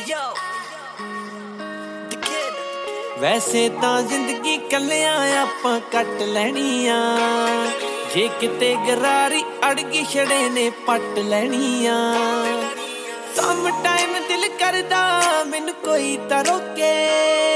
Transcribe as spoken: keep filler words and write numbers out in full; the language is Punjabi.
ਵੈਸੇ ਤਾਂ ਜ਼ਿੰਦਗੀ ਕੱਲਿਆਂ ਆਪਾਂ ਕੱਟ ਲੈਣੀ ਆ, ਜੇ ਕਿਤੇ ਗਰਾਰੀ ਅੜ ਗਈ ਛੜੇ ਨੇ ਪੱਟ ਲੈਣੀ ਆ। ਸਮ ਟਾਈਮ ਦਿਲ ਕਰਦਾ ਮੈਨੂੰ ਕੋਈ ਤਾਂ ਰੋਕੇ,